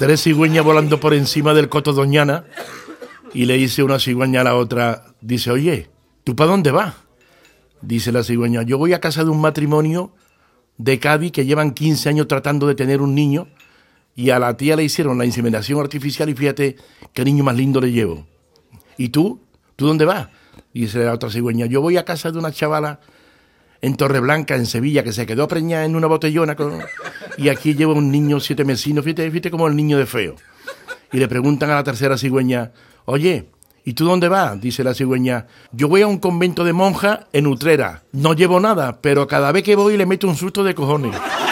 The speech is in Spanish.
3 cigüeñas volando por encima del coto Doñana y le dice una cigüeña a la otra, dice, oye, ¿tú para dónde vas? Dice la cigüeña, yo voy a casa de un matrimonio de Cádiz que llevan 15 años tratando de tener un niño y a la tía le hicieron la inseminación artificial y fíjate qué niño más lindo le llevo. ¿Y tú? ¿Tú dónde vas? Dice la otra cigüeña, yo voy a casa de una chavala en Torreblanca, en Sevilla, que se quedó preñada en una botellona y aquí lleva un niño 7 mesinos, fíjate como el niño de feo. Y le preguntan a la tercera cigüeña, oye, ¿y tú dónde vas? Dice la cigüeña, yo voy a un convento de monjas en Utrera, no llevo nada, pero cada vez que voy le meto un susto de cojones.